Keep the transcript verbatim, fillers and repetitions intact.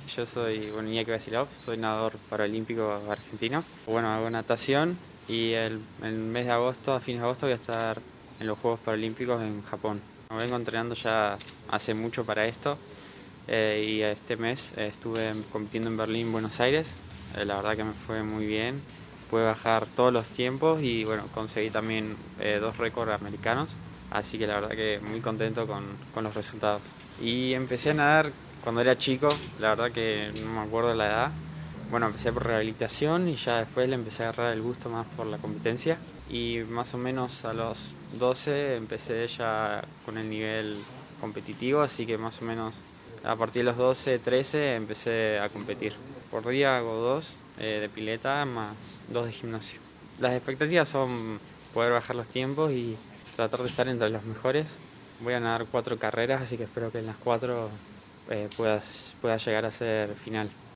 Yo soy bueno, Iñaki Vasilov, soy nadador paralímpico argentino. Bueno, hago natación y el, el mes de agosto, a fines de agosto, voy a estar en los Juegos Paralímpicos en Japón. Me vengo entrenando ya hace mucho para esto eh, y este mes eh, estuve compitiendo en Berlín, Buenos Aires. Eh, la verdad que me fue muy bien. Pude bajar todos los tiempos y bueno, conseguí también eh, dos récords americanos. Así que la verdad que muy contento con, con los resultados. Y empecé a nadar cuando era chico, la verdad que no me acuerdo la edad. Bueno, empecé por rehabilitación y ya después le empecé a agarrar el gusto más por la competencia. Y más o menos a los doce empecé ya con el nivel competitivo, así que más o menos a partir de los doce, trece empecé a competir. Por día hago dos eh, de pileta más dos de gimnasio. Las expectativas son poder bajar los tiempos y tratar de estar entre los mejores. Voy a nadar cuatro carreras, así que espero que en las cuatro eh, puedas, pueda llegar a ser final.